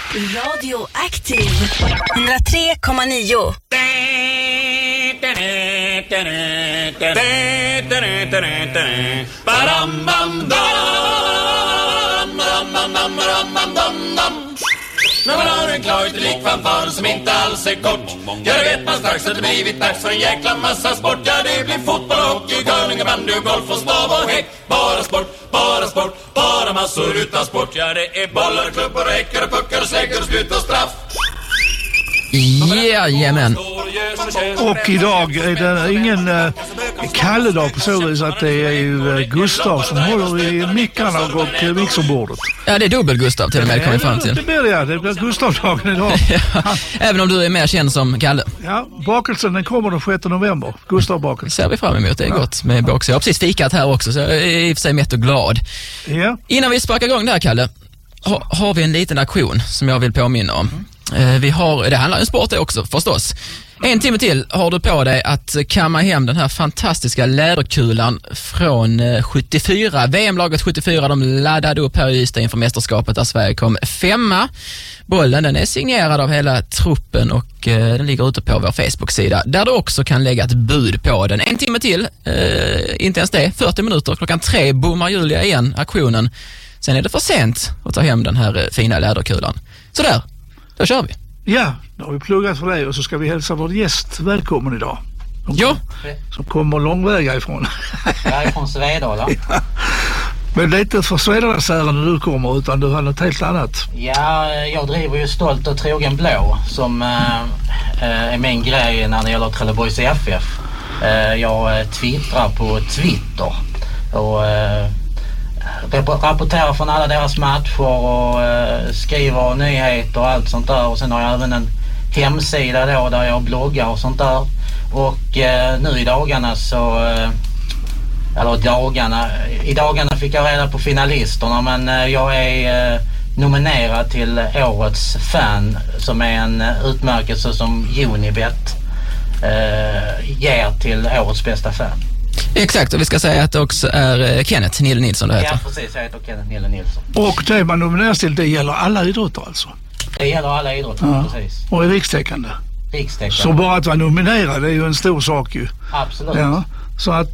Radio Aktiv 103,9. När man har en klar utelik fanfar som inte alls är kort. Ja, det vet man strax att det blivit dags för en jäkla massa sport. Ja, det blir fotboll, hockey, curling, bandy, golf och stav och häck. Bara sport, bara sport, bara massor utan sport. Ja, det är bollar, klubbor, räcker och puckar och slägger och spjut och straff. Jajamän. Och idag är det ingen Kalle-dag på så vis att det är ju Gustav som håller i mickarna och mixerbordet. Ja, det är dubbel Gustav till och med, kommer fram till. Det blir Gustav-dagen idag. Ja, även om du är mer känd som Kalle. Ja, bakelsen den kommer den 6 november. Gustav-bakelsen. Ser vi fram emot, det är gott med bakelse. Jag har precis fikat här också, så jag är i och för sig mätt och glad. Ja. Innan vi sparkar igång där, Kalle, har vi en liten aktion som jag vill påminna om. Det handlar om sport det också, förstås. 1 timme till har du på dig att kamma hem den här fantastiska läderkulan från 74. VM-laget 74, de laddade upp här i Ystad inför mästerskapet där Sverige kom 5:a. Bollen, den är signerad av hela truppen och den ligger ute på vår Facebook-sida där du också kan lägga ett bud på den. 1 timme till, inte ens det, 40 minuter. 3:00 bommar Julia igen aktionen. Sen är det för sent att ta hem den här fina läderkulan. Så där, då kör vi. Ja, då har vi pluggat för dig och så ska vi hälsa vår gäst välkommen idag. Som kommer långväga ifrån. Jag är från Svedala. Ja. Men det är inte för Svedala-sären när du kommer utan du har något helt annat. Ja, jag driver ju Stolt och trogen blå som är min grej när det gäller Trelleborgs FF. Jag twittrar på Twitter och rapporterar från alla deras matcher och skriver nyheter och allt sånt där. Och sen har jag även en hemsida då där jag bloggar och sånt där. Och nu i dagarna i dagarna fick jag reda på finalisterna, men jag är nominerad till årets fan som är en utmärkelse som Unibet ger till årets bästa fan. Exakt, och vi ska säga att det också är Kenneth Nille Nilsson du heter. Ja, precis. Jag heter Kenneth Nille Nilsson. Och det man nomineras till, det gäller alla idrotter alltså? Det gäller alla idrotter, ja, precis. Och är rikstäckande? Rikstäckande. Så bara att vara nominerad är ju en stor sak ju. Absolut. Ja, så att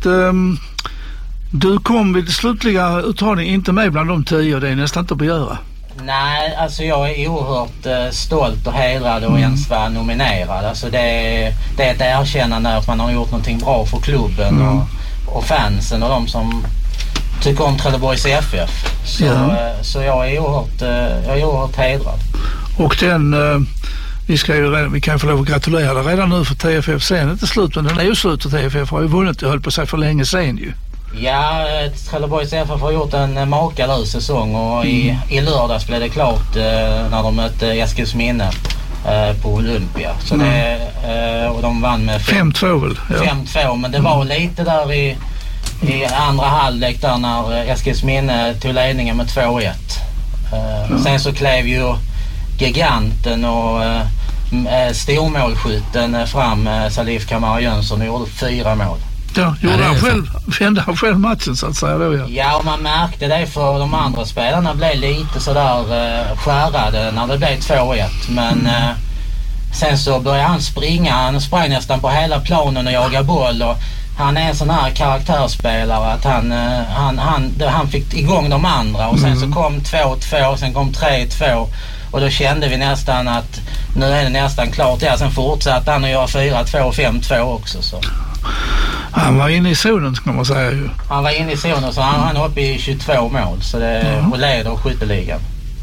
du kom vid slutliga uttagningen inte med bland de 10 och det är nästan inte att begöra. Nej, alltså jag är oerhört stolt och hedrad och ens vara nominerad. Alltså det är ett erkännande att man har gjort någonting bra för klubben och fansen och de som tycker om Trelleborgs FF. Så jag är oerhört hedrad. Och den, vi kan få lov att gratulera dig redan nu för TFF. Sen är inte slut, men den är ju slut för TFF har ju vunnit, jag höll på sig för länge sen ju. Ja, Trelleborgs FF har gjort en makalös säsong och i lördags blev det klart när de mötte Eskilsminne på Olympia. Så och de vann med 5-2 väl? Ja. 5-2, men det var lite där i andra halvlek där när Eskilsminne tog ledningen med 2-1. Sen så klev ju giganten och stormålskytten fram, Salif Kamara Jönsson, och gjorde 4 mål. Ja, vände han själv matchen så att säga då, ja. Ja, och man märkte det för de andra spelarna blev lite sådär skärrade när det blev 2-1. Men sen så började han springa, han sprang nästan på hela planen och jaga boll, och han är en sån här karaktärsspelare att han fick igång de andra, och sen så kom 2-2, sen kom 3-2. Och då kände vi nästan att nu är det nästan klart. Ja, sen fortsatte han att göra 4-2 och 5-2 också. Så. Han var inne i zonen kan man säga ju. Han var inne i zonen, så han är uppe i 22 mål. Så det, och leder skytteligan.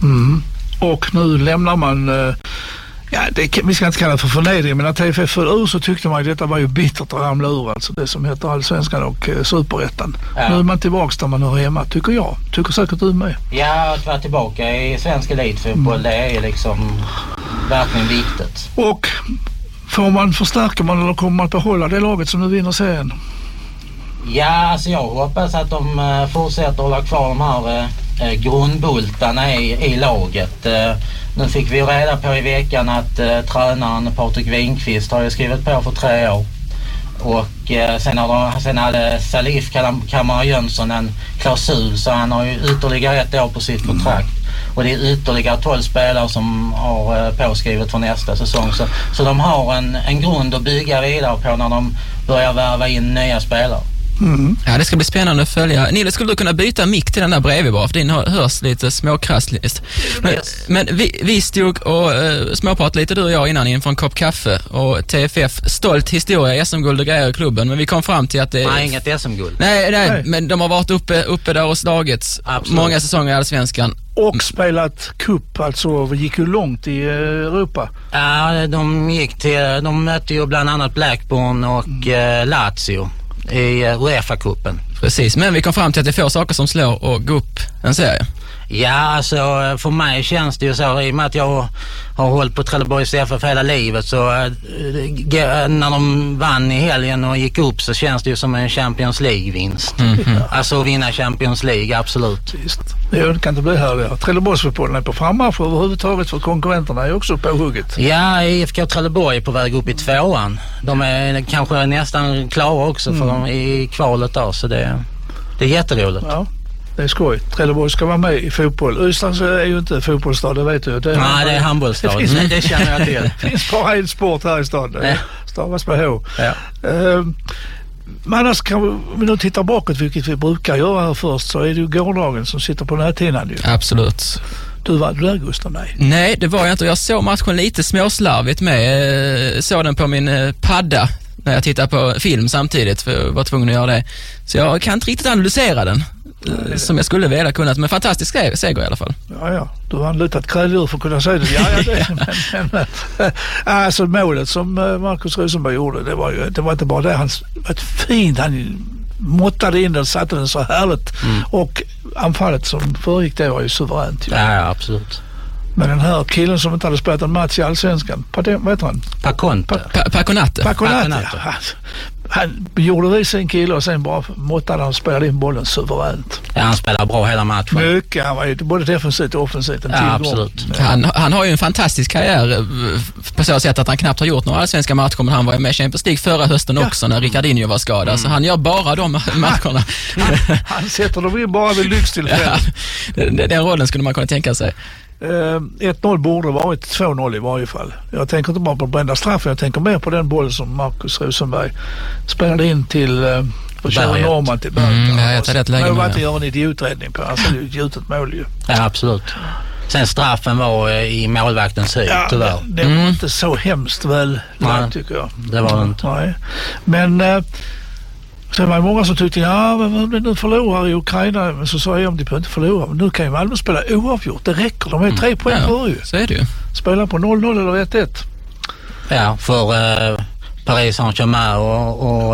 Och nu lämnar man... vi ska inte kalla det för förnedring, men när TFF föll ur så tyckte man att detta var ju bittert att ramla ur, alltså det som heter Allsvenskan och Superettan. Ja. Nu är man tillbaka där man hör hemma, tycker jag. Tycker säkert du med. Ja, att vara tillbaka i svensk elitfotboll, det är liksom verkligen viktigt. Och förstärker man eller kommer man att behålla det laget som nu vinner serien? Ja, alltså jag hoppas att de fortsätter att hålla kvar de här grundbultarna i laget. Nu fick vi reda på i veckan att tränaren Patrik Winqvist har ju skrivit på för 3 år. Och sen hade Salif Kamara Jönsson en klausul, så han har ju ytterligare 1 år på sitt kontrakt. Och det är ytterligare 12 spelare som har påskrivet för nästa säsong. Så de har en grund att bygga vidare på när de börjar värva in nya spelare. Ja, det ska bli spännande att följa. Nille, skulle du kunna byta mick till den där bredvid bara? För din hörs lite småkrassligt. Men vi stod och småpratade lite du och jag innan inför en kopp kaffe. Och TFF, stolt historia, SM-guld och grejer i klubben. Men vi kom fram till att det... Nej, inget SM-guld. Nej, men de har varit uppe där och slagits. Absolut. Många säsonger i Allsvenskan. Och spelat cup, alltså gick ju långt i Europa. Ja, de mötte ju bland annat Blackburn och Lazio i UEFA-cupen. Precis, men vi kom fram till att det är få saker som slår och gå upp en serie. Ja, alltså för mig känns det ju så, i och med att jag har hållit på Trelleborgs FF hela livet, så när de vann i helgen och gick upp så känns det ju som en Champions League-vinst. Alltså vinna Champions League, absolut. Visst. Det kan inte bli här. Trelleborgsfotbollen är på frammarsch överhuvudtaget, för konkurrenterna är också på hugget. Ja, IFK Trelleborg är på väg upp i 2:an. De är kanske nästan klara också för dem i kvalet då, så det är jätteroligt. Ja. Det är skoj. Trelleborg ska vara med i fotboll. Ystad är ju inte fotbollsstad, det vet du. Nej, det är handbollsstad. Det känner jag till. Det finns bara en sport här i staden. Ja. Stavas på H. Ja. Men annars kan vi nu titta bakåt, vilket vi brukar göra här först, så är det ju gårdagen som sitter på näthinnan ju. Absolut. Du var där, Gustav? Nej, det var jag inte. Jag såg matchen lite småslarvigt med. Såg den på min padda när jag tittade på film samtidigt, för jag var tvungen att göra det. Så jag kan inte riktigt analysera den som jag skulle vilja kunnat, men fantastisk seger i alla fall. Ja. Du har anlitat kräldjur för att kunna säga det. Ja, det. Alltså målet som Marcus Rosenberg gjorde, det var inte bara det. Han var fint, han måttade in den, satte den så härligt. Och anfallet som föregick det var ju suveränt. Ja, absolut. Men den här killen som inte hade spelat en match i Allsvenskan, vad heter han? Paconate. Ja. Han gjorde det sin kille och sen bara måttade han spelade in bollen suveränt. Ja, han spelar bra hela matchen. Mycket, han var ju både defensivt och offensivt. Ja, absolut. Han har ju en fantastisk karriär på så sätt att han knappt har gjort några allsvenska matcher, men han var ju med i Champions League förra hösten också när Ricardinho var skadad. Så han gör bara de matcherna. Han sätter dem in bara vid lyxtillfällen. Ja, den rollen skulle man kunna tänka sig. 1-0 borde varit 2-0 i varje fall. Jag tänker inte bara på brända straffen, jag tänker mer på den boll som Marcus Rosenberg spelade in till Kjell Norman till Berg. Jag tar rätt läge. Det var inte göra en idioträddning på. Alltså det är ett gjutet mål ju. Ja, absolut. Sen straffen var i målvaktens höjd, tyvärr. Det var inte så hemskt väl tycker jag. Det var inte. Nej. Men sen var det många som tyckte, men nu förlorar i Ukraina, men så sa jag, de behöver inte förlora. Men nu kan ju Malmö spela oavgjort, det räcker. De är 3 poäng för ju. Så är det ju. Spela på 0-0 eller 1-1. Ja, för Paris Saint-Germain och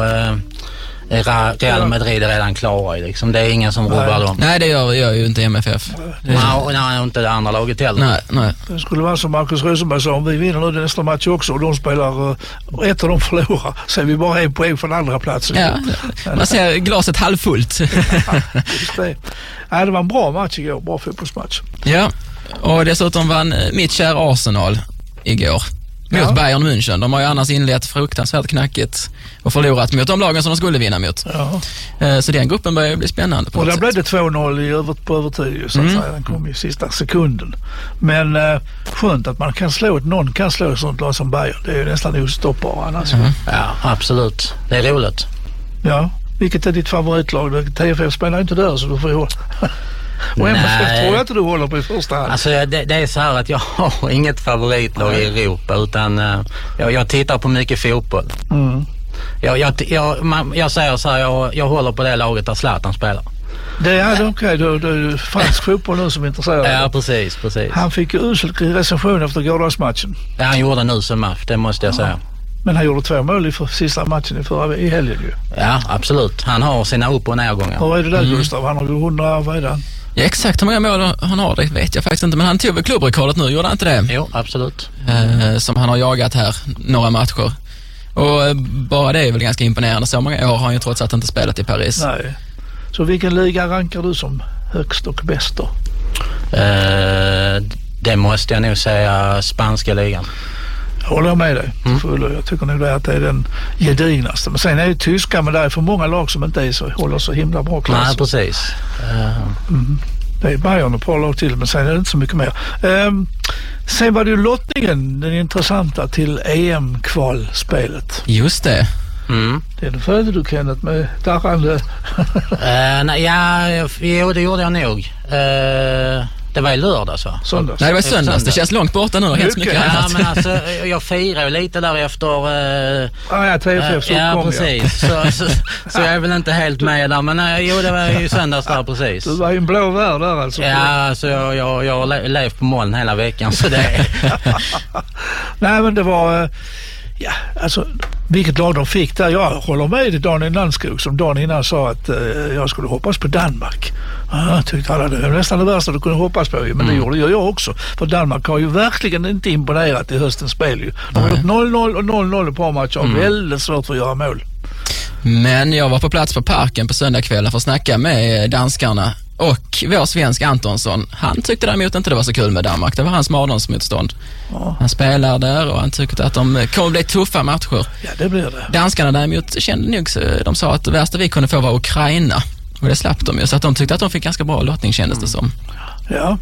Real Madrid är redan klara liksom. Det är ingen som rubbar dem. Nej, det gör ju inte MFF. Nej, inte det andra laget heller. Nej. Det skulle vara som Marcus Rosenberg sa, om vi vinner nu nästa match också och de spelar ett av dem förlorar, så är vi bara 1 poäng från andra platsen. Ja, man ser glaset halvfullt. Just det. Ja, det var en bra match igår, bra fotbollsmatch. Ja, och dessutom vann mitt kära Arsenal igår. Mot Bayern München. De har ju annars inlett fruktansvärt knackigt och förlorat mot de lagen som de skulle vinna mot. Ja. Så den gruppen börjar bli spännande på och något där blev det 2-0 på övertid så att säga. Den kom i sista sekunden. Men skönt att någon kan slå ett sånt lag som Bayern. Det är ju nästan ostoppbart annars. Ja, absolut. Det är roligt. Ja. Vilket är ditt favoritlag? TFF spelar inte där, så du får ju och MFF tror jag inte du håller på i första hand. Alltså det är så här att jag har inget favoritlag i Europa, utan jag tittar på mycket fotboll. Jag säger så här, jag håller på det laget där Zlatan spelar. Det är okej, det är fransk fotboll nu som är intresserad. Ja, precis. Han fick ju usel recension efter gårdagsmatchen. Ja, han gjorde en usel match, det måste jag säga. Men han gjorde 2 mål i sista matchen i helgen ju. Ja, absolut. Han har sina upp- och nedgångar. Vad är det där, Gustav? Han har ju 100, vad är det? Ja, exakt hur många mål han har, det vet jag faktiskt inte. Men han tog väl klubbrekordet nu, gjorde han inte det? Jo, absolut. Som han har jagat här några matcher. Och bara det är väl ganska imponerande. Så många år har han ju trots att inte spelat i Paris. Nej. Så vilken liga rankar du som högst och bäst då? Det måste jag nog säga spanska ligan. Håller jag med dig. Jag tycker nog att det är den gedignaste. Men sen är det tyska, men det är för många lag som inte håller så himla bra klass. Nej, precis. Det är Bayern och ett par lag till, men sen är det inte så mycket mer. Sen var det ju lottningen, den intressanta till EM-kvalspelet. Just det. Det följde du, Kenneth, med darrande. Jo, det gjorde jag nog. Det var i lördags, va? Söndags. Nej, det var söndags. Det känns långt borta nu och helt mycket annat. Ja, men alltså, jag firar ju lite där efter... TFF ja, precis. Så jag är väl inte helt med där. Men jo, det var ju söndags där, precis. Du var i en blå värld där alltså. Ja, alltså jag har levt på moln hela veckan, så det är... Nej, men det var... Ja, alltså vilket lag de fick där. Jag håller med i Daniel Landskog som dagen innan sa att jag skulle hoppas på Danmark. Jag tyckte alla det var nästan det värsta du kunde hoppas på. Men det gjorde jag också. För Danmark har ju verkligen inte imponerat i höstens spel. Ju. De har gjort 0-0 och 0-0 ett par matcher. Väldigt svårt för att göra mål. Men jag var på plats på parken på söndagskvällen för att snacka med danskarna. Och vår svensk Antonsson, han tyckte däremot inte det var så kul med Danmark. Det var hans mardrömsmotstånd. Han spelar där och han tyckte att de kommer bli tuffa matcher. Ja, det blir det. Danskarna däremot kände nog, de sa att det värsta vi kunde få var Ukraina. Och det slapp de ju. Så att de tyckte att de fick ganska bra lottning, kändes det som. Ja,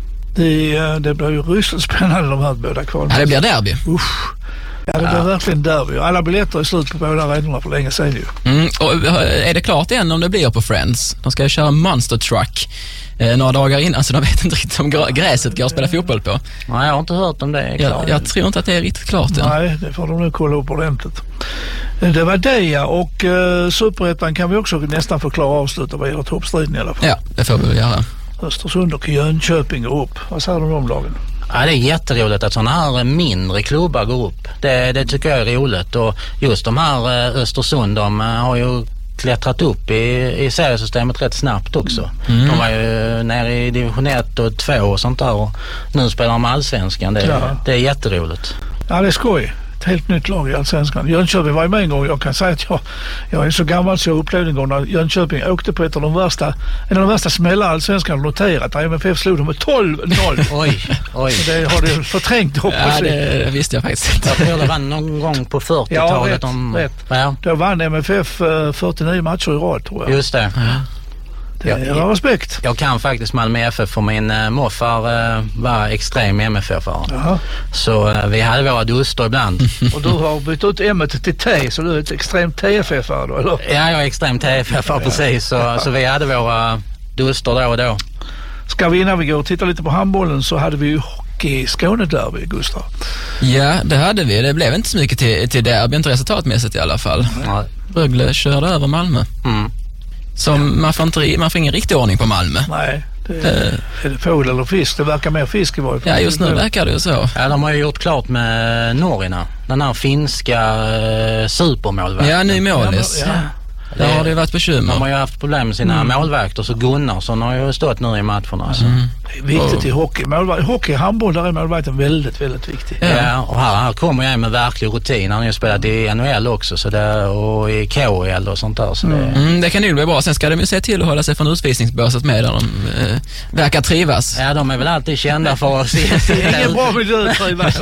det blir ju rysligt spännande de här båda kvar. Ja, det blir derby. Usch. Ja, det blir verkligen derby. Alla biljetter är slut på båda arenorna för länge sedan ju. Och är det klart än om det blir på Friends? De ska ju köra Monster Truck några dagar innan, så de vet inte riktigt om gräset går att spela fotboll på. Nej, jag har inte hört om det är klart. Jag tror inte att det är riktigt klart än. Nej, det får de nu kolla upp ordentligt. Det var det, och Superettan kan vi också nästan förklara avsluta vad gäller toppstriden i alla fall. Ja, det får vi väl göra. Östersund och Jönköping går upp. Vad säger du om lagen? Ja, det är jätteroligt att sådana här mindre klubbar går upp. Det tycker jag är roligt. Och just de här Östersund, de har ju klättrat upp i seriesystemet rätt snabbt också. De var ju nere i division 1 och 2 och sånt där. Och nu spelar de allsvenskan. Det är jätteroligt. Ja, det är skoj. Ett helt nytt lag i allsvenskan. Jönköping var ju med en gång. Jag kan säga att jag är så gammal så jag upplevde en gång när Jönköping åkte på en av de värsta smällar allsvenskan noterat. Där MFF slog dem med 12-0. Oj. Så det har du förträngt, hoppas Ja, det visste jag faktiskt inte. Jag tror det var någon gång på 40-talet. Rätt. Ja. Då vann MFF 49 matcher i rad, tror jag. Just det. Det är respekt. Jag kan faktiskt Malmö FF, för min morfar var extrem MFF-are. Så vi hade våra duster ibland. Och du har bytt ut M till T, så du är ett extremt TFF-are då, eller? Ja, jag är extremt TFF-are, precis. Så vi hade våra duster då och då. Ska vi, innan vi går och tittar lite på handbollen, så hade vi ju hockey i Skåne-derby, Gustav. Ja, det hade vi. Det blev inte så mycket till derby, inte resultatmässigt i alla fall. Rögle körde över Malmö. Så man får ingen riktig ordning på Malmö. Nej, är det fågel eller fisk? Det verkar mer fisk i varje fall. Ja, just nu verkar det ju så. Ja, de har ju gjort klart med Norrina. Den här finska supermålvakten. Ja, ny målis. Ja. Där har det varit bekymmer. De har ju haft problem med sina målvakter, så Gunnarsson har ju stått nu i matcherna. Det är viktigt i hockey. Hockey och handboll, där är målvakten väldigt, väldigt viktig. Ja, och här kommer jag med verklig rutin. Han har ju spelat i NHL också och i KHL och sånt där. Så det kan ju bli bra. Sen ska de ju se till att hålla sig från utvisningsbåset med, där de verkar trivas. Ja, de är väl alltid kända för att se. Det är ingen bra miljö att trivas.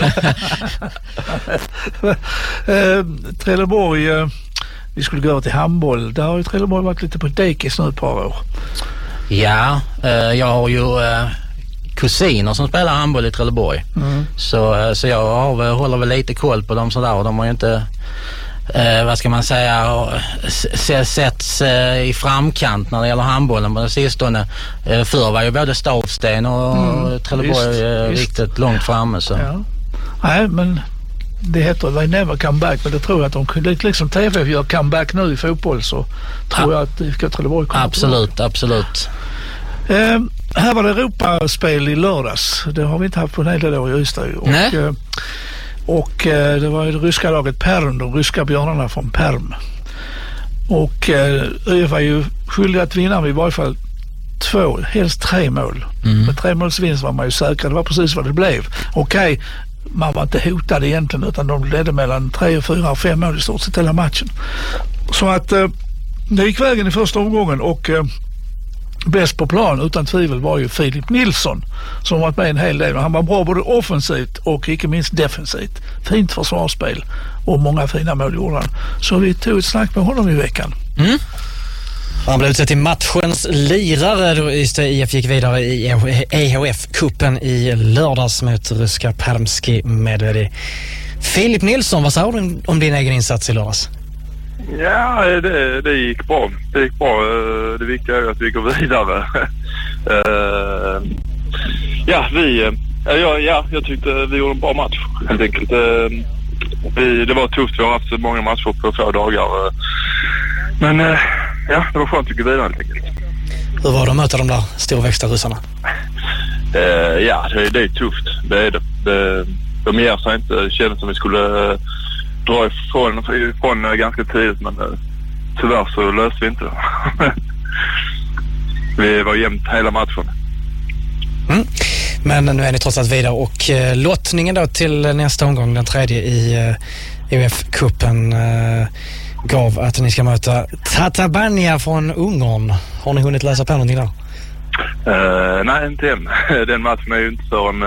Trelleborg... Vi skulle gå över till handboll. Där har ju Trelleborg varit lite på dekis nu ett par år. Ja, jag har ju kusiner som spelar handboll i Trelleborg. Så jag håller väl lite koll på dem sådär. Och de har ju inte, vad ska man säga, setts i framkant när det gäller handbollen på det sistone. Förr var ju både Stavsten och Trelleborg riktigt långt framme. Så. Ja. Nej, men... Det heter They Never Come Back, men det tror jag att de liksom TFF gör comeback nu i fotboll, så tror jag att IFK Trelleborg kommer. Absolut. Här var det Europaspel i lördags. Det har vi inte haft på en hel del år i Ystad. Och det var det ryska laget Perm, de ryska björnarna från Perm. Och ÖIF var ju skyldig att vinna med i varje fall 2, helst 3 mål. Med 3 målsvinst var man ju säker. Det var precis vad det blev. Okej. Man var inte hotad egentligen, utan de ledde mellan 3, 4 och 5 mål i stort sett hela matchen. Så att det gick vägen i första omgången, och bäst på plan utan tvivel var ju Filip Nilsson, som varit med en hel del. Han var bra både offensivt och icke minst defensivt. Fint försvarsspel och många fina mål gjorde han. Så vi tog ett snack med honom i veckan. Han blev utsett till matchens lirare då Ystad IF gick vidare i EHF-kuppen i lördags mot ryska Permski Medvedev. Filip Nilsson, vad sa du om din egen insats i lördags? Ja, det gick bra. Det viktiga är att vi går vidare. Jag tyckte vi gjorde en bra match, helt enkelt. Det var tufft, vi har haft så många matcher på få dagar. Men det var skönt att gå vidare, helt enkelt. Hur var det att möta de där storväxta ryssarna? Det är tufft. Det är det. De ger sig inte. Det kändes som vi skulle dra ifrån ganska tidigt, men tyvärr så löste vi inte det. Vi var jämnt hela matchen. Men nu är ni trots allt vidare och lottningen då till nästa omgång, den tredje i EF-kuppen, gav att ni ska möta Tatabania från Ungern. Har ni hunnit läsa på någonting där? Nej, inte än. Den matchen är ju inte förrän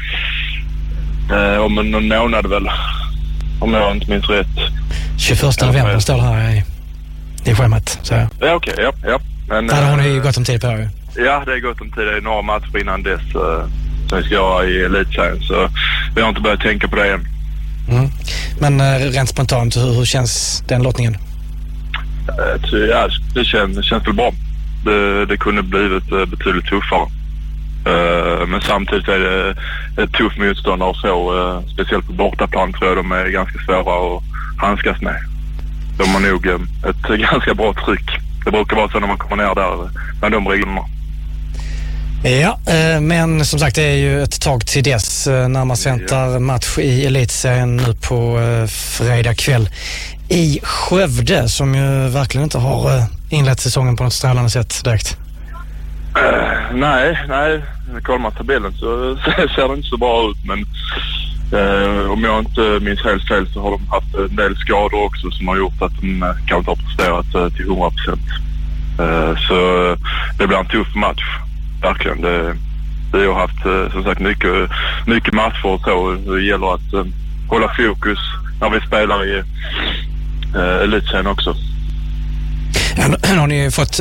om någon månad väl. Om jag inte minns rätt. 21 november står det här i schemat. Så. Ja, okej. Ja. Men, där har ni ju gått om tid på det. Ja, det är gott om tid. Det är några matcher innan dess som vi ska göra i elitserien. Så vi har inte börjat tänka på det än. Men rent spontant, hur känns den lottningen? Ja, det känns väl bra. Det kunde blivit betydligt tuffare. Men samtidigt är det ett tufft motstånd att få, speciellt på bortaplan tror jag de är ganska svåra att handskas med. De har nog ett ganska bra tryck. Det brukar vara så när man kommer ner där med de reglerna. Ja, men som sagt det är ju ett tag till dess. Närmast väntar match i elitserien nu på fredag kväll i Skövde, som ju verkligen inte har inlett säsongen på något strålande sätt direkt. Nej. Kollar man tabellen så ser det inte så bra ut, men om jag inte minns helt fel så har de haft en del skador också som har gjort att de kan inte ha presterat till 100%. Så det blir en tuff match. Verkligen. Vi har haft som sagt mycket matcher och så. Det gäller att hålla fokus när vi spelar i elitserien också. Har ni fått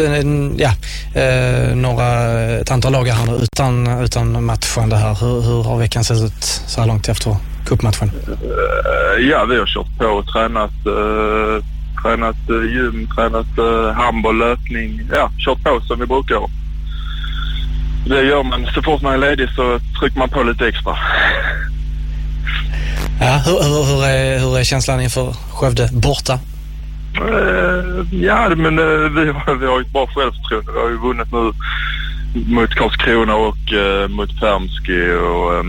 ett antal lagar här nu utan matchen det här? Hur har veckan sett ut så här långt efter cupmatchen? Vi har kört på och tränat gym, tränat handboll, löpning. Ja, kört på som vi brukar. Det gör man. Så fort man är ledig så trycker man på lite extra. Ja, hur är känslan inför Skövde borta? Men vi har ju ett bra självförtroende. Vi har ju vunnit nu mot Karlskrona och mot Permski och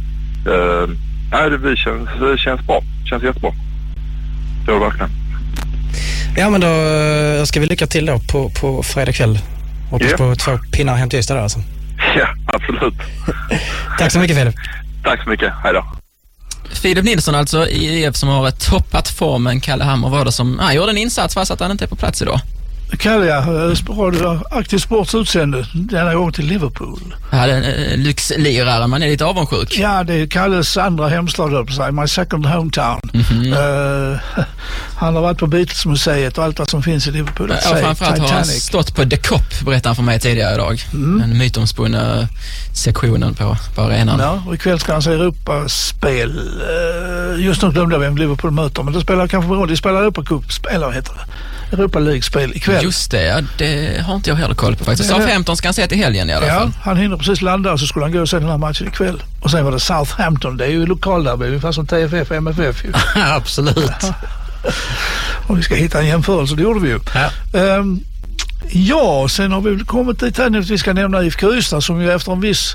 det känns bra. Det känns jättebra. Det var verkligen. Ja, men då ska vi lycka till då på fredag kväll. Hoppas på 2 pinnar hem till Ystad där alltså. Ja, absolut. Tack så mycket, Filip. Tack så mycket. Hej då. Filip Nilsson alltså i IF som har toppat formen. Kalle Hammer var det som gjorde en insats fast att han inte är på plats idag. Kalle, Radio Aktiv Sports utsänder denna gång till Liverpool. Ja, det är en lyxlirare, man är lite avundsjuk. Ja, det är Kalles andra hemstad, my second hometown. Han har varit på Beatles-museet och allt vad som finns i Liverpool. Ja, framförallt har han stått på The Cop, berättade han för mig tidigare idag. Den mytomspunna sektionen på arenan. Ja, och ikväll ska han se Europaspel. Just nu glömde jag vem Liverpool möter, men det spelar kanske bra. De spelar Europacup-spel, vad heter det? Europa League-spel ikväll. Just det, det har inte jag heller koll på faktiskt. Southampton ska han se till helgen i alla fall. Ja, han hinner precis landa och så skulle han gå och se den här matchen ikväll. Och sen var det Southampton, det är ju lokalderby, ungefär som TFF, MFF ju. Absolut. Och vi ska hitta en jämförelse, det gjorde vi ju. Sen har vi väl kommit dit här nu att vi ska nämna IFK Ystad som ju efter en viss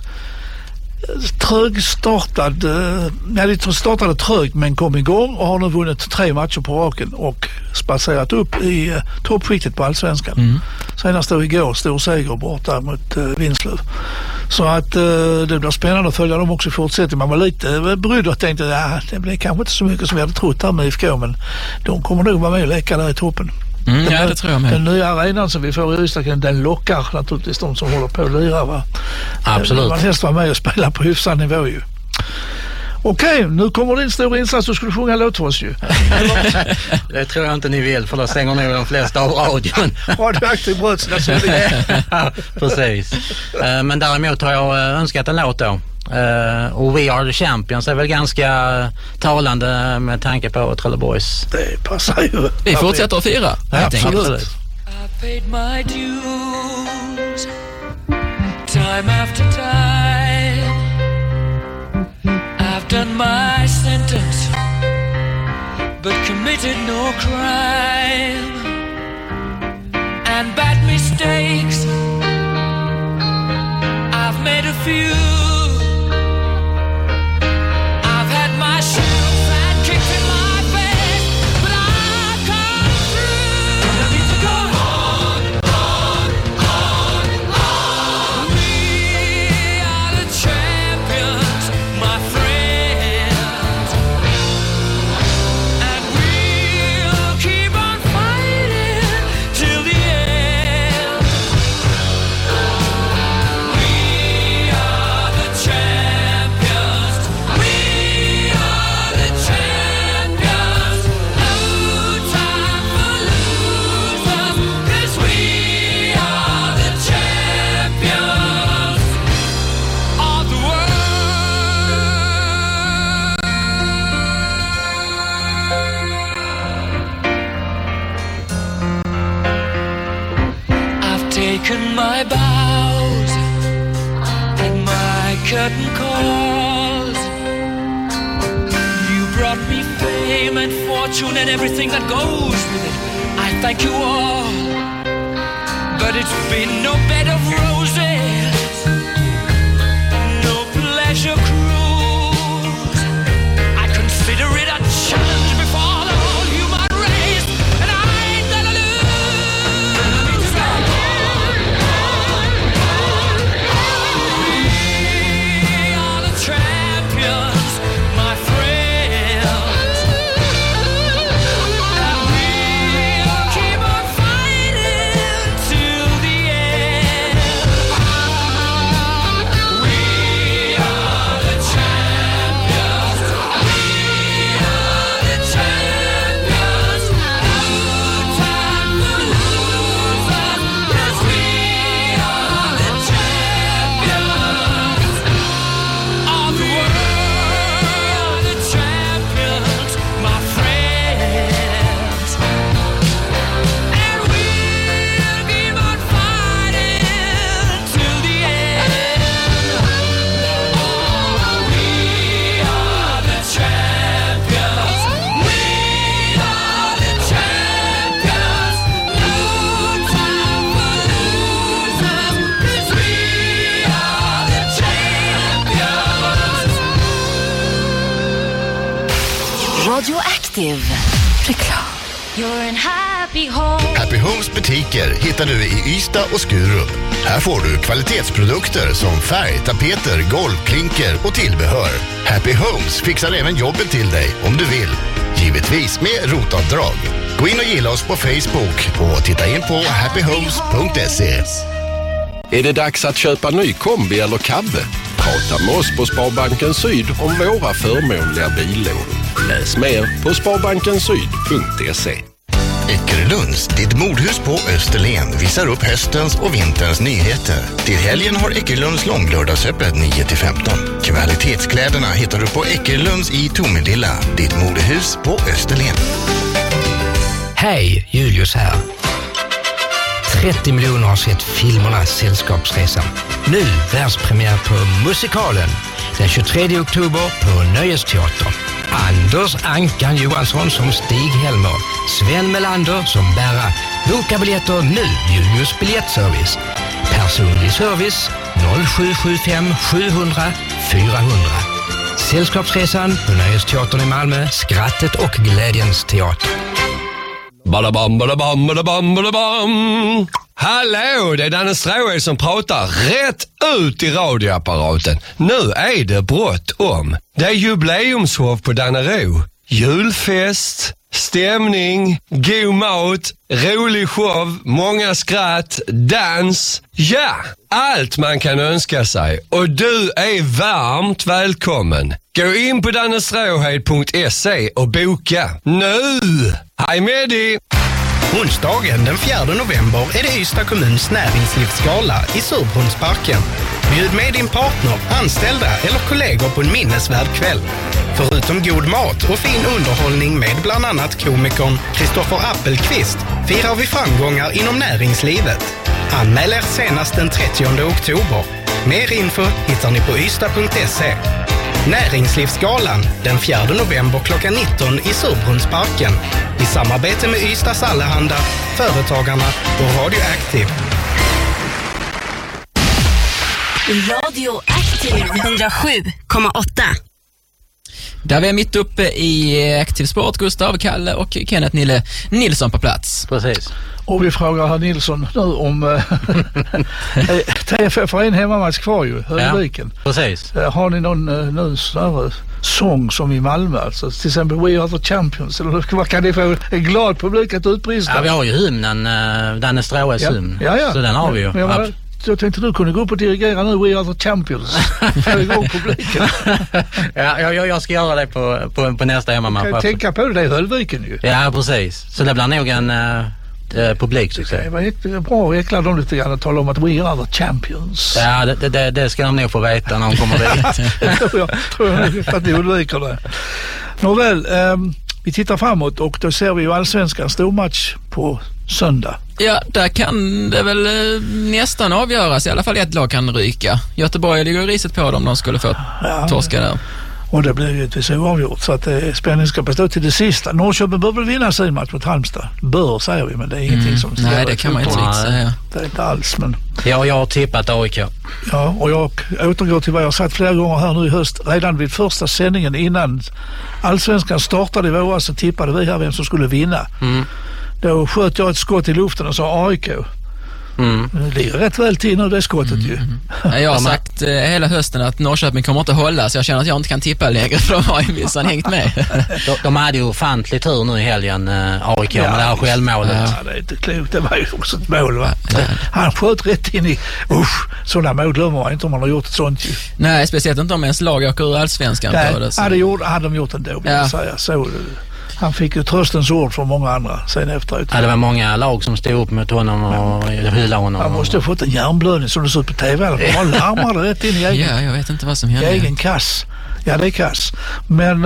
de startade trögt men kom igång och har nu vunnit 3 matcher på raken och spatserat upp i toppskiktet på Allsvenskan. Senast då igår stor seger borta mot Vinslöv. Så att det blir spännande att följa dem också i fortsättningen. Man var lite brydd och tänkte det blir kanske inte så mycket som vi hade trott här med IFK, men de kommer nog vara med och leka där i toppen. Ja, det tror jag med. Den nya arenan som vi får i Ystad, den lockar naturligtvis de som håller på att lira, va? Absolut. Man helst vara med och spela på hyfsad nivå ju. Okej, nu kommer din stora insats. Du skulle sjunga låt för oss ju. Det tror jag inte ni vill, för då stänger nog de flesta av radion. Radioaktiv brödsla. Precis. Men däremot har jag önskat en låt då. Och We Are The Champions är väl ganska talande med tanke på Trelleborgs. Det passar ju. Vi fortsätter att fira. Ja, absolut. I paid my dues time after time. I've done my sentence but committed no crime. And bad mistakes I've made a few. I've had my share of fat kicks in my face, but I've come through. I need to go on. We are the champions, my friends, and we'll keep on fighting till the end. We are the champions. We are the champions. No time for losers, 'cause we are the champions of the world. I've taken my bows and my curtain calls. You brought me fame and fortune and everything that goes with it. I thank you all, but it's been no bed of roses, no pleasure cruise. I consider it a challenge before the whole human race, and I ain't gonna lose. We are the champions, my friends, and we'll keep on fighting till the end. We are the champions. We are the champions. No time for losers, 'cause we are the champions of the world. The champions, my friends, and we'll keep on fighting till the end. Oh, we are the champions. We are the champions. No time for losers, 'cause we are the champions. Radioaktiv. Reklam. You're in happy home. Happy Homes butiker hittar du i Ystad och Skurup. Här får du kvalitetsprodukter som färg, tapeter, golvklinker och tillbehör. Happy Homes fixar även jobbet till dig om du vill. Givetvis med rotavdrag. Gå in och gilla oss på Facebook och titta in på happyhomes.se. Är det dags att köpa ny kombi eller kabbe? Prata med oss på Sparbanken Syd om våra förmånliga billån. Läs mer på sparbankensyd.se. Eckerlunds, ditt modhus på Österlen, visar upp höstens och vinterns nyheter. Till helgen har Eckerlunds långlördagsöppet 9-15. Kvalitetskläderna hittar du på Eckerlunds i Tomelilla, ditt modehus på Österlen. Hej, Julius här. 30 miljoner har sett filmerna Sällskapsresan. Nu världspremiär på musikalen den 23 oktober på Nöjesteatern. Anders Ankan Johansson som Stig-Helmer, Sven Melander som Berra. Boka biljetter nu, Julius biljettservice. Personlig service 0775 700 400. Sällskapsresan på Nöjesteatern i Malmö, skrattet och glädjens teater. Badabam, badabam, badabam, badabam. Hallå, det är Danne Stråhe som pratar rätt ut i radioapparaten. Nu är det brått om. Det är jubileumshov på Dannero. Julfest, stämning, god mat, rolig show, många skratt, dans. Ja, allt man kan önska sig. Och du är varmt välkommen. Gå in på dannesråhed.se och boka nu. Hej med dig! Onsdagen den 4 november är det Ystad kommuns näringslivsgala i Surbrunnsparken. Bjud med din partner, anställda eller kollegor på en minnesvärd kväll. Förutom god mat och fin underhållning med bland annat komikern Kristoffer Appelqvist firar vi framgångar inom näringslivet. Anmäl er senast den 30 oktober. Mer info hittar ni på ystad.se. Näringslivsgalan den 4 november klockan 19 i Surbrunnsparken i samarbete med Ystads Allehanda, Företagarna och Radio Aktiv. Radio Aktiv 107,8. Där vi är mitt uppe i Aktiv Sport, Gustav, Kalle och Kenneth Nille Nilsson på plats. Precis. Och vi frågar herr Nilsson nu om TFF har en hemmamatch kvar ju, Höllviken. Ja, precis. Har ni någon större sång som i Malmö, alltså till exempel We Are The Champions, eller vad kan det få en glad publik att utbrista? Ja, vi har ju hymnen, Dannes Råhes hymn. Ja. Så den har vi ju. Jag tänkte du kunde gå upp och dirigera nu We Are The Champions. Få igång publiken. Jag ska göra det på nästa hemmamatch. Kan tänka på det är Höllviken ju. Ja, precis. Så det blir nog en publiksuccé. Det var jättebra att äckla dem lite grann och tala om att We Are The Champions. Ja, det ska de nog få veta när de kommer dit. Jag tror att ni undviker det. Nåväl, vi tittar framåt och då ser vi ju allsvenskan stormatch på söndag. Ja, där kan det väl nästan avgöras. I alla fall ett lag kan ryka. Göteborg ligger riset på dem de skulle få torska där. Och det blir ju givetvis oavgjort så att spänningen ska bestå till det sista. Norrköping bör väl vinna sin match mot Halmstad. Bör säger vi, men det är ingenting som... Nej, det kan man inte riktigt säga. Det är inte alls, men... Ja, jag har tippat AIK. Ja, och jag återgår till vad jag har sagt flera gånger här nu i höst. Redan vid första sändningen innan allsvenskan startade i våras så tippade vi här vem som skulle vinna. Då sköt jag ett skott i luften och sa AIK. Det ligger rätt väl till nu det skottet ju. Jag har sagt hela hösten att Norrköping kommer inte hålla så jag känner att jag inte kan tippa längre för de har ju minsann hängt med. De hade ju ofantlig tur nu i helgen AIK med det här självmålet. Ja, det är inte klokt. Det var ju också ett mål va? Han sköt rätt in i sådana mål glömmer man inte om man har gjort ett sånt ju. Nej, speciellt inte om ens lag åker ur allsvenskan på det. Hade de gjort ändå vill jag säga. Så, han fick ju tröstens ord från många andra sen efteråt. Ja, det var många lag som stod upp mot honom och hyllade honom. Han måste ha fått en hjärnblödning som det såg ut på TV. Han larmade rätt in i egen. Ja, jag vet inte vad som hände. Egen kass. Ja, det är kass. Men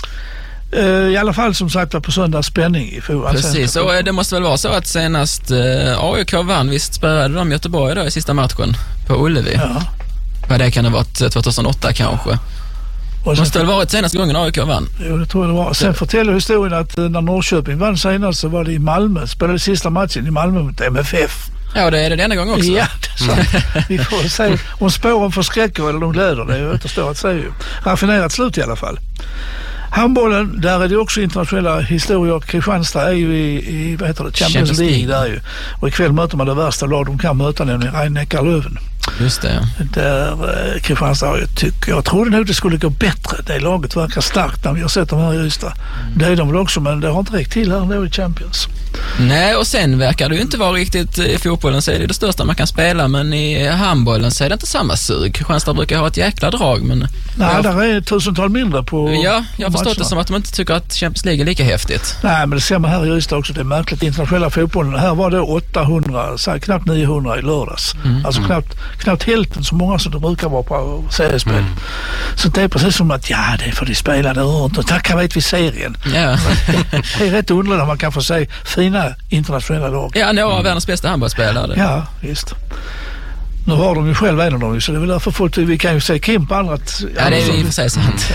i alla fall som sagt var på söndag spänning i fotboll. Precis, och det måste väl vara så att senast AIK vann, visst spelade de Göteborg då i sista matchen på Ullevi. Ja. Vad det kan ha varit 2008 kanske. Det måste väl varit senaste gången AIK vann? Jo, det tror jag det var. Sen fortäller historien att när Norrköping vann senast så var det i Malmö. Spelade sista matchen i Malmö mot MFF. Ja, det är det denna gång också. Ja, så vi får se om spåren förskräcker eller de gläder. Det återstår att säga ju. Raffinerat slut i alla fall. Handbollen, där är det också internationella historier. Kristianstad är ju i vad heter det? Champions League där ju. Och ikväll möter man det värsta lag de kan möta, nämligen Rhein-Neckar-Löwen. Just det. Där Kristianstad jag trodde nog det skulle gå bättre. Det laget verkar starkt när vi har sett dem här i Ystad. Det är de väl också, men det har inte räckt till här ändå i Champions. Nej, och sen verkar det ju inte vara riktigt i fotbollen så är det största man kan spela, men i handbollen så är det inte samma sug. Kristianstad brukar ha ett jäkla drag, men... Nej, där är tusental mindre på... Ja, jag har förstått det som att de inte tycker att Champions League är lika häftigt. Nej, men det ser man här i Ystad också. Det är märkligt internationella fotbollen. Här var det 800, så knappt 900 i lördags. Alltså knappt hälften så många som det brukar vara på seriespel. Så det är precis som att det får de spela där runt och tacka vet vi serien. Ja. Det är rätt underligt att man kan få se fina internationella lag. Ja, några av världens bästa handbollsspelare. Ja, visst. Nu har de ju själva en av dem, så det är väl därför folk, vi kan ju se Kim på andra. Ja, det är ju i och för sig sant.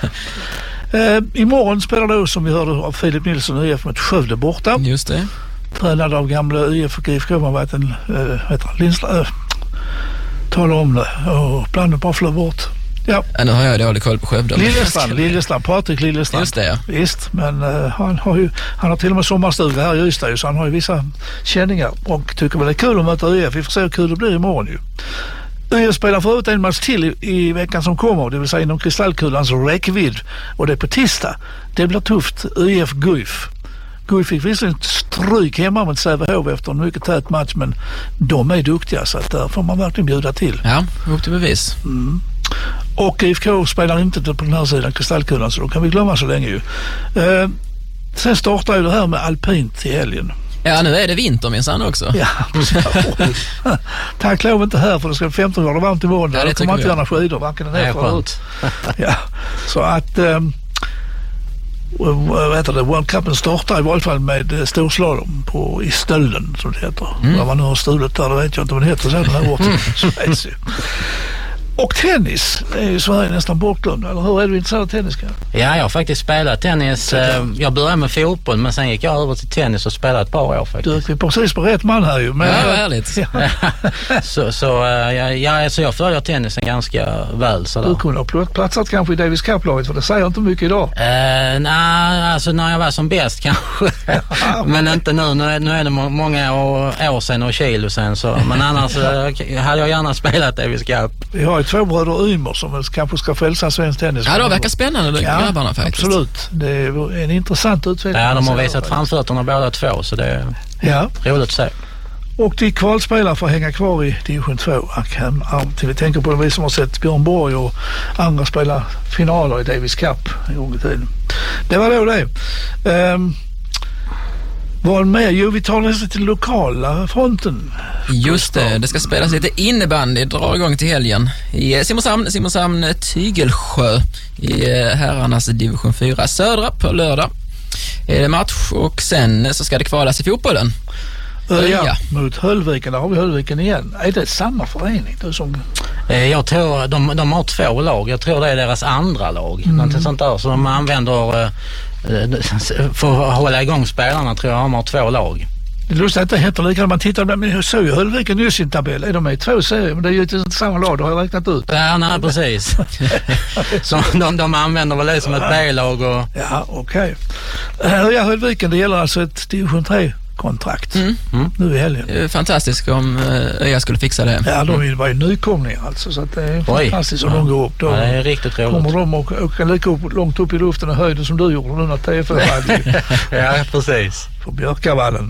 Imorgon spelar då, som vi hörde av Filip Nilsson, IF mot Skövde borta. Just det. Tränad av gamla IF och GIF man varit en Lindström. Tala om det och planen bara flög bort. Ja. Nu har jag dålig koll på Skövde. Lillestrand, Patrik Lillestrand. Just det, ja. Visst, men han har till och med sommarstuga här i Ystad, så han har ju vissa känningar och tycker väl det är kul att möta IF. Vi får se hur kul det blir imorgon ju. Jag spelar förut en match till i veckan som kommer, det vill säga inom kristallkulans räckvidd, och det är på tisdag. Det blir tufft. ÖIF Guif. Guif fick visserligen stryk hemma mot Sävehof efter en mycket tät match, men de är duktiga, så att där får man verkligen bjuda till. Ja, upp till bevis. Och IFK spelar inte på den här sidan kristallkulan, så då kan vi glömma så länge ju. Sen startar ju det här med alpint i helgen. Ja, nu är det vinter minsann också. Ja, tack lov inte här, för det ska 15 grader varmt i morgon. Ja, det kommer inte gärna skidor, varken ner eller ut. Ja, så att World Cupen startar i varje fall med storslalom i Stölden, som det heter. Vad man nu har stulit där, det vet jag inte vad det heter sen den här året. Och tennis är ju Sverige nästan bortglömd. Eller hur, är du intresserad av tennis? Ja, jag har faktiskt spelat tennis. Jag började med fotboll, men sen gick jag över till tennis och spelade ett par år faktiskt. Du är precis på rätt man här ju. Men, ja, härligt. Så jag följer tennisen ganska väl. Du kunde ha platsat kanske i Davis Cup-laget, för det säger inte mycket idag. Nej, alltså när jag var som bäst kanske. Men inte nu. Nu är det många år sedan och kilo sen. Så. Men annars hade jag gärna spelat Davis Cup. Vi har ju 2 bröder Ymer som kanske ska frälsa svensk tennis. Ja, det verkar spännande, grabbarna faktiskt. Absolut. Det är en intressant utveckling. Ja, de har visat framfötterna båda två, så det är roligt att se. Och de kvalspelare får hänga kvar i division 2. Vi tänker på vi som har sett Björn Borg och andra spela finaler i Davis Cup i gång i tiden. Det var då det. Vad med? Jo, vi tar nästan till lokala fronten. Just det, det ska spelas lite innebandy, drar igång till helgen i Simonshamn Tygelsjö i herrarnas division 4 södra på lördag. Är det match, och sen så ska det kvalas i fotbollen. Ja, mot Höllviken, där har vi Höllviken igen. Är det samma förening? Jag tror de har 2 lag. Jag tror det är deras andra lag. Någonting sånt där. Så de använder för att hålla igång spelarna, tror jag de har 2 lag. Det är lustigt att det heter likadant. Man tittar, men jag såg ju Höllviken nyss i en tabell. Är de med i 2 serier? Men det är ju inte samma lag, det har jag räknat ut. Ja, nej, precis. Så de använder väl det som ett B-lag. Ja, okej. Ja, Höllviken, det gäller alltså ett division 3-kontrakt nu i helgen. Fantastiskt om jag skulle fixa det. Ja, de var ju nykomlingar alltså, så att det är fantastiskt om de går upp. Då det är riktigt roligt. Kommer de och åka lika långt upp i luften och höjden som du gjorde nu när TFF hade. Ja, precis. På Björkavallen.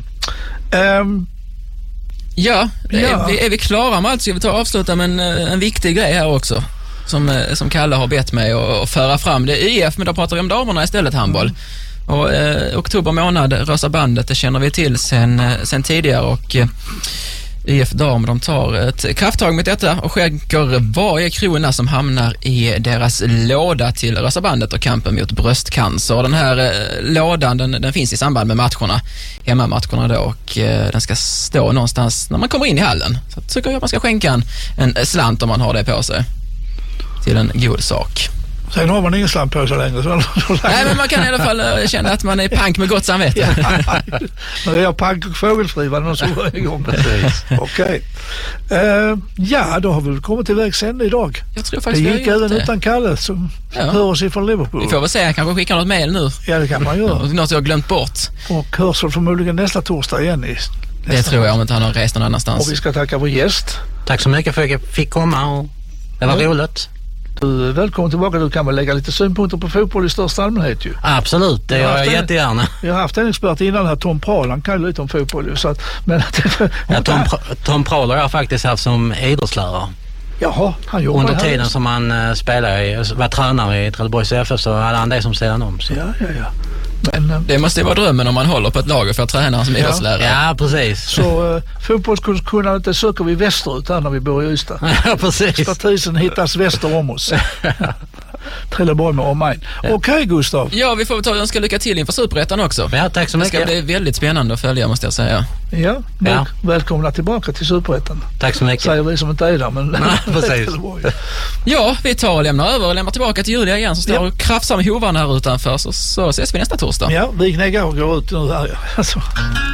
Är vi klara med allt, så vi tar avsluta med en viktig grej här också. Som Kalle har bett mig att föra fram. Det är IF, men då pratar vi om damerna istället, handboll. Och oktober månad, Rösa bandet, det känner vi till sen tidigare, och IF Dam, de tar ett krafttag med detta och skänker varje krona som hamnar i deras låda till Rösa bandet och kampen mot bröstcancer. Den här lådan, den finns i samband med matcherna, hemmamatcherna då, och den ska stå någonstans när man kommer in i hallen. Så jag tycker jag man ska skänka en slant om man har det på sig till en god sak. Sen har man ingen slant på sig längre. Nej, men man kan i alla fall känna att man är pank med gott samvete. När det är pank och fågelfri var det någon som var igång. Okej. Ja, då har vi kommit till vägs ände idag. Jag tror faktiskt det gick även utan Kalle som hör oss ifrån Liverpool. Vi får väl se, jag kanske skickar något mejl nu. Ja, det kan man göra. Något jag har glömt bort. Och hörs förmodligen nästa torsdag igen. Det tror jag, om inte han har rest någon annanstans. Och vi ska tacka vår gäst. Tack så mycket för att jag fick komma, och det var roligt. Du är välkommen tillbaka. Du kan väl lägga lite synpunkter på fotboll i största allmänhet ju. Absolut, det gör jag jättegärna. Jag har haft en expert innan här, Tom Prahl, han kan ju lite om fotboll ju, så att, men Tom Prahl har jag faktiskt haft som idrottslärare. Jaha, han jobbar under tiden som han var tränare i Trelleborgs FF, så hade han det som sedan om. Så. Ja. Men, det måste ju vara drömmen om man håller på ett lag för att träna som idrottslärare. Ja, precis. Så fotbollskunnandet söker vi västerut här när vi bor i Ystad. Ja, precis. Expertisen hittas väster om oss. Trelleborg med omegn. Okej, Gustav. Ja, vi får ta och önska lycka till inför Superettan också. Ja, tack så mycket. Det ska bli väldigt spännande att följa, måste jag säga. Ja. Välkomna tillbaka till Superettan. Tack så mycket. Säger vi som inte är där, men precis. Ja, vi tar och lämnar tillbaka till Julia igen som står och krafsar med hovarna här utanför, så ses vi nästa torsdag. Ja, vi knäggar och går ut nu här. Alltså.